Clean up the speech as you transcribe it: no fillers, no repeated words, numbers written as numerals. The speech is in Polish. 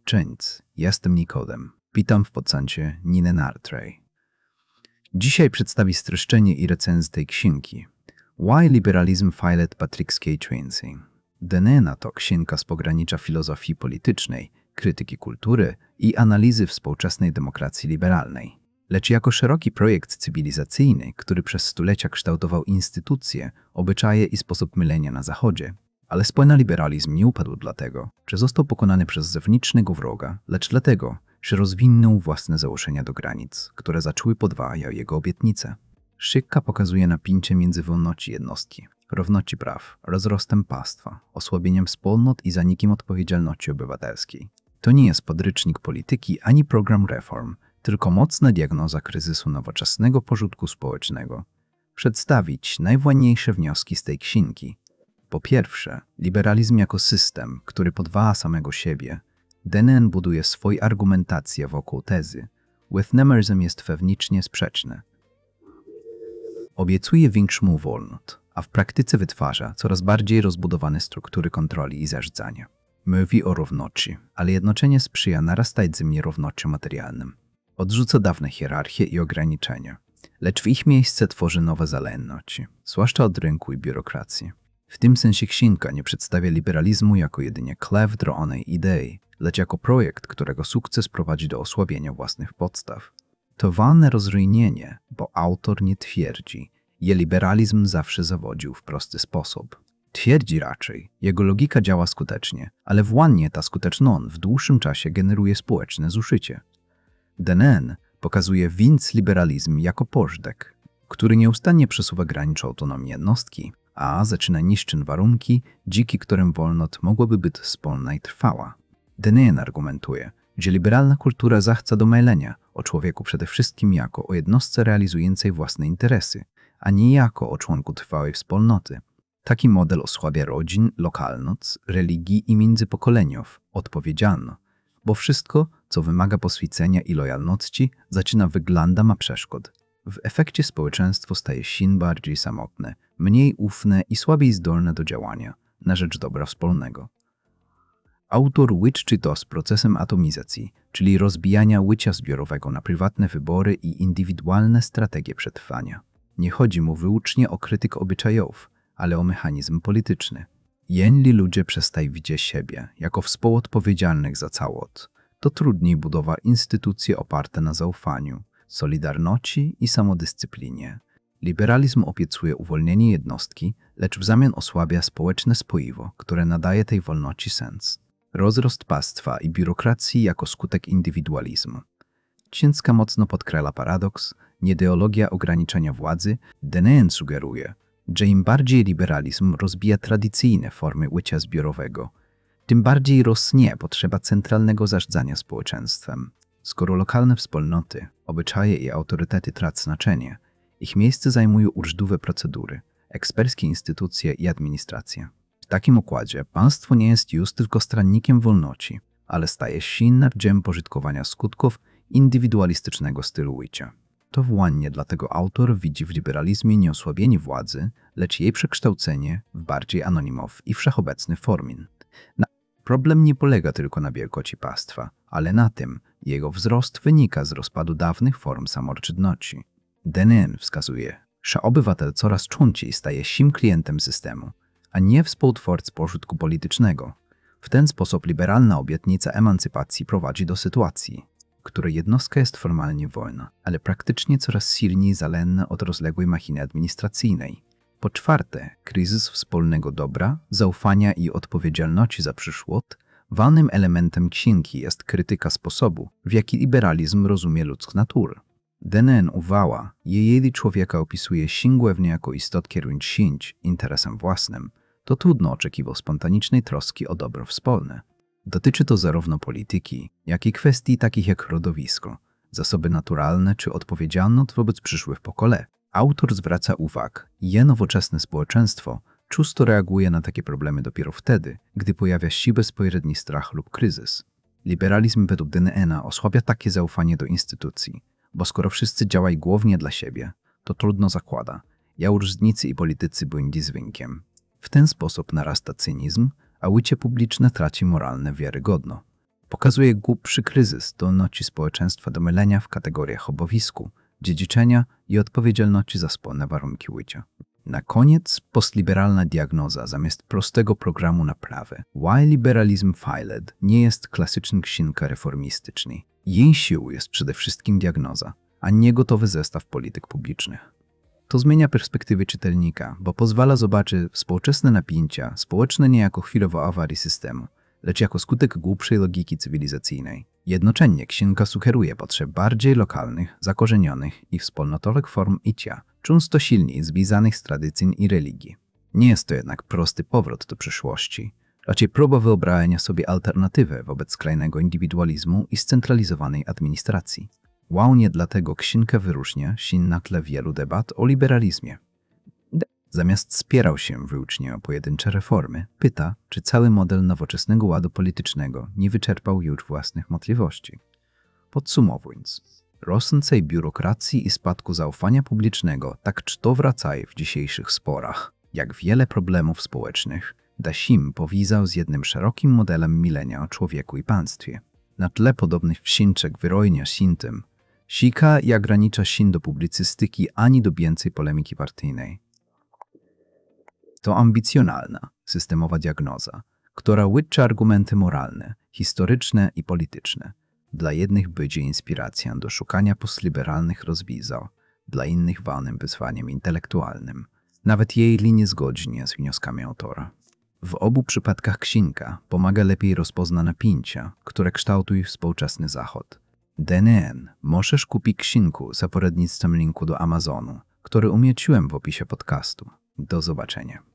Cześć, jestem Nikodem. Witam w podcaście Nine Nartrej. Dzisiaj przedstawię streszczenie i recenzję tej księgi. Why Liberalism Failed Patrick K. Tracy. Denena to księga z pogranicza filozofii politycznej, krytyki kultury i analizy współczesnej demokracji liberalnej. Lecz jako szeroki projekt cywilizacyjny, który przez stulecia kształtował instytucje, obyczaje i sposób myślenia na Zachodzie. Ale spójny liberalizm nie upadł dlatego, że został pokonany przez zewnętrznego wroga, lecz dlatego, że rozwinął własne założenia do granic, które zaczęły podwajać jego obietnice. Księga pokazuje napięcie między wolnością jednostki, równością praw, rozrostem państwa, osłabieniem wspólnot i zanikiem odpowiedzialności obywatelskiej. To nie jest podręcznik polityki ani program reform, tylko mocna diagnoza kryzysu nowoczesnego porządku społecznego. Przedstawić najważniejsze wnioski z tej księgi. Po pierwsze, liberalizm jako system, który podwaja samego siebie. Denen buduje swoją argumentację wokół tezy. Wethnemerzm jest wewnętrznie sprzeczny. Obiecuje większą wolność, a w praktyce wytwarza coraz bardziej rozbudowane struktury kontroli i zarządzania. Mówi o równości, ale jednocześnie sprzyja narastającym nierównościom materialnym. Odrzuca dawne hierarchie i ograniczenia, lecz w ich miejsce tworzy nowe zależności, zwłaszcza od rynku i biurokracji. W tym sensie księga nie przedstawia liberalizmu jako jedynie chleb wdrożonej idei, lecz jako projekt, którego sukces prowadzi do osłabienia własnych podstaw. To ważne rozróżnienie, bo autor nie twierdzi, że liberalizm zawsze zawodził w prosty sposób. Twierdzi raczej, jego logika działa skutecznie, ale właśnie ta skuteczność w dłuższym czasie generuje społeczne zużycie. Denen pokazuje więc liberalizm jako porządek, który nieustannie przesuwa granice autonomii jednostki, a zaczyna niszczyć warunki, dzięki którym wolność mogłaby być wspólna i trwała. Denen argumentuje, że liberalna kultura zachęca do myślenia o człowieku przede wszystkim jako o jednostce realizującej własne interesy, a nie jako o członku trwałej wspólnoty. Taki model osłabia rodzin, lokalność, religii i międzypokoleniów, odpowiedzialność, bo wszystko, co wymaga poświęcenia i lojalności, zaczyna wyglądać ma przeszkód. W efekcie społeczeństwo staje się bardziej samotne, mniej ufne i słabiej zdolne do działania na rzecz dobra wspólnego. Autor łączy to z procesem atomizacji, czyli rozbijania łycia zbiorowego na prywatne wybory i indywidualne strategie przetrwania. Nie chodzi mu wyłącznie o krytykę obyczajów, ale o mechanizm polityczny. Jeśli ludzie przestają widzieć siebie jako współodpowiedzialnych za całość, to trudniej budować instytucje oparte na zaufaniu, solidarności i samodyscyplinie. Liberalizm obiecuje uwolnienie jednostki, lecz w zamian osłabia społeczne spoiwo, które nadaje tej wolności sens. Rozrost państwa i biurokracji jako skutek indywidualizmu. Księga mocno podkreśla paradoks, ideologia ograniczenia władzy. Denen sugeruje, że im bardziej liberalizm rozbija tradycyjne formy łycia zbiorowego, tym bardziej rośnie potrzeba centralnego zarządzania społeczeństwem. Skoro lokalne wspólnoty, obyczaje i autorytety tracą znaczenie, ich miejsce zajmują urzędowe procedury, eksperckie instytucje i administracja. W takim układzie państwo nie jest już tylko stronnikiem wolności, ale staje się narzędziem pożytkowania skutków indywidualistycznego stylu łycia. To właśnie dlatego autor widzi w liberalizmie nie osłabienie władzy, lecz jej przekształcenie w bardziej anonimowy i wszechobecny formin. Problem nie polega tylko na wielkości państwa, ale na tym, jego wzrost wynika z rozpadu dawnych form samorządności. Denen wskazuje, że obywatel coraz częściej staje się klientem systemu, a nie współtwórcą porządku politycznego. W ten sposób liberalna obietnica emancypacji prowadzi do sytuacji, w której jednostka jest formalnie wolna, ale praktycznie coraz silniej zależna od rozległej machiny administracyjnej. Po czwarte, kryzys wspólnego dobra, zaufania i odpowiedzialności za przyszłość. Ważnym elementem księgi jest krytyka sposobu, w jaki liberalizm rozumie ludzką naturę. Denen uważa, że jeżeli człowieka opisuje się głównie jako istotę kierującą się interesem własnym, to trudno oczekiwać spontanicznej troski o dobro wspólne. Dotyczy to zarówno polityki, jak i kwestii takich jak środowisko, zasoby naturalne czy odpowiedzialność wobec przyszłych pokoleń. Autor zwraca uwagę, że nowoczesne społeczeństwo często reaguje na takie problemy dopiero wtedy, gdy pojawia się bezpośredni strach lub kryzys. Liberalizm według Denena osłabia takie zaufanie do instytucji, bo skoro wszyscy działają głównie dla siebie, to trudno zakłada, że urzędnicy i politycy błędzi z wynkiem. W ten sposób narasta cynizm, a łycie publiczne traci moralne wiarygodność. Pokazuje głębszy kryzys zdolności społeczeństwa do mylenia w kategoriach obowiązku, dziedziczenia i odpowiedzialności za wspólne warunki życia. Na koniec postliberalna diagnoza zamiast prostego programu naprawy. Why liberalizm failed nie jest klasyczny księga reformistyczny. Jej siłą jest przede wszystkim diagnoza, a nie gotowy zestaw polityk publicznych. To zmienia perspektywy czytelnika, bo pozwala zobaczyć współczesne napięcia społeczne nie jako chwilową awarię systemu, lecz jako skutek głębszej logiki cywilizacyjnej. Jednocześnie księga sugeruje potrzeb bardziej lokalnych, zakorzenionych i wspólnotowych form życia, często silniej związanych z tradycją i religią. Nie jest to jednak prosty powrót do przeszłości, raczej próba wyobrażenia sobie alternatywy wobec skrajnego indywidualizmu i scentralizowanej administracji. Głównie dlatego księga wyróżnia się na tle wielu debat o liberalizmie. Zamiast spierał się wyłącznie o pojedyncze reformy, pyta, czy cały model nowoczesnego ładu politycznego nie wyczerpał już własnych możliwości. Podsumowując, rosnącej biurokracji i spadku zaufania publicznego tak czto wracają w dzisiejszych sporach, jak wiele problemów społecznych, Dasim powiązał z jednym szerokim modelem milenia o człowieku i państwie. Na tle podobnych książek wyrojnia się tym, sika i ogranicza się do publicystyki ani do bieżącej polemiki partyjnej. To ambicjonalna, systemowa diagnoza, która łycza argumenty moralne, historyczne i polityczne. Dla jednych będzie inspiracją do szukania postliberalnych rozwiązań, dla innych walnym wyzwaniem intelektualnym, nawet jej niezgodnie z wnioskami autora. W obu przypadkach księga pomaga lepiej rozpoznać napięcia, które kształtują współczesny Zachód. DNN możesz kupić księgę za poradnictwem linku do Amazonu, który umieściłem w opisie podcastu. Do zobaczenia.